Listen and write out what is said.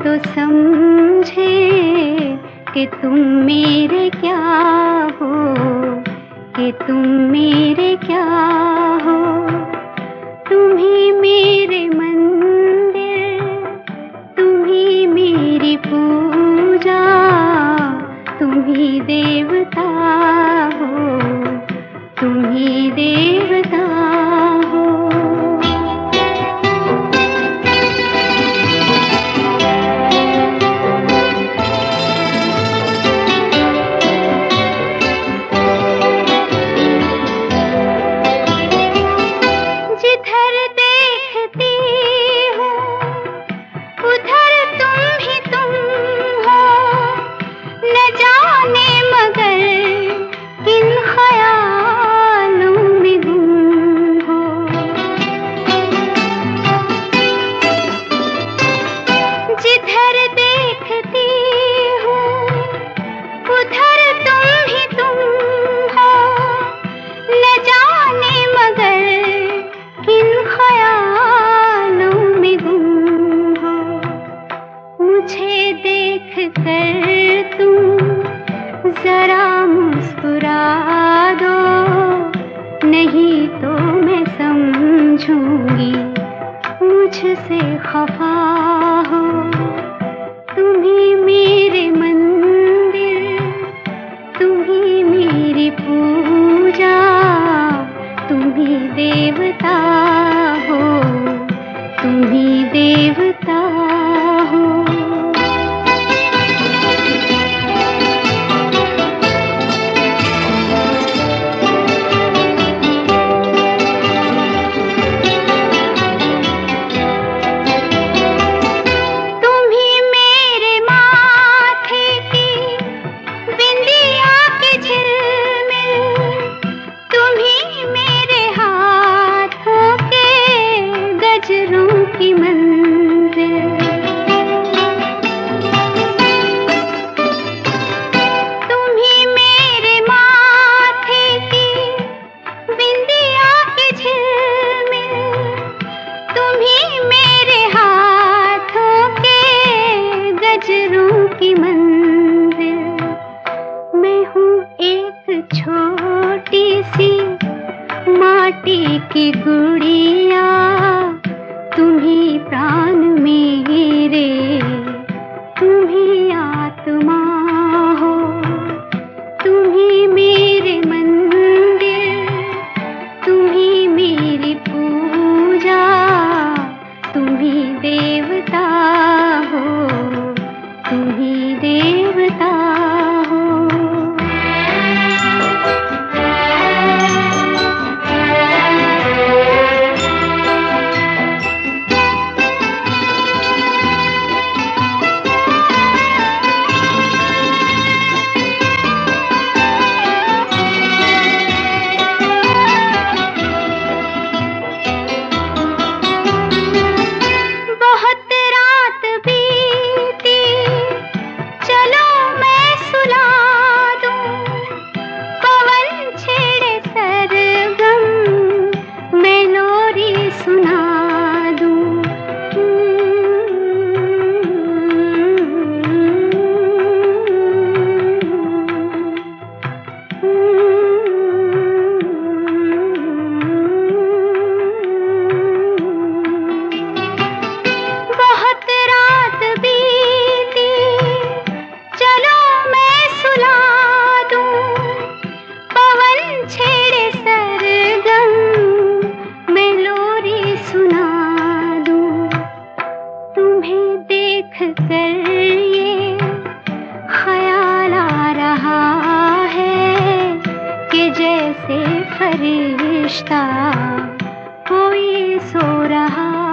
तो समझे कि तुम मेरे क्या हो, कि तुम मेरे क्या हो। तुम ही मेरे मंदिर, तुम ही मेरी पूजा, तुम ही देवता हो, तुम ही देवता हो। जिधर देखती हूँ उधर तुम ही तुम हो, न जाने मगर किन ख्यालों में गुम हो। जिधर देखती हूँ उधर तुम ही तुम हो, न जाने मगर किन ख्यालों में गुम हो। मुझे देख कर तुम जरा मुस्कुरा दो, नहीं तो मैं समझूंगी मुझसे खफा हो। तुम ही मेरे मंदिर, तुम ही मेरी पूजा, तुम ही देवता हो, तुम ही देवता हो। तुम ही मेरे माथे की बिंदिया की झिलमिल, तुम ही मेरे हाथों के गजरों की मंजिल। तुम ही मेरे माथे की बिंदिया की झिलमिल, तुम ही मेरे हाथों के गजरों की मंजिल। मैं हूँ एक छोटी सी माटी की गुड़िया, तुम ही प्राण मेरे, तुम ही आत्मा हो। तुम ही मेरे मंदिर, तुम ही मेरी पूजा, तुम ही देवता हो, तुम ही देवता हो। बहुत रात बीती, चलो मैं सुला दूं, पवन छेड़े सरगम, मैं लोरी सुना दूं। बहुत रात बीती, चलो मैं सुला दूं, पवन छेड़े सरगम, मैं लोरी सुना दूं। तुम्हें देख कर ये ख्याल आ रहा है कि जैसे फरिश्ता कोई सो रहा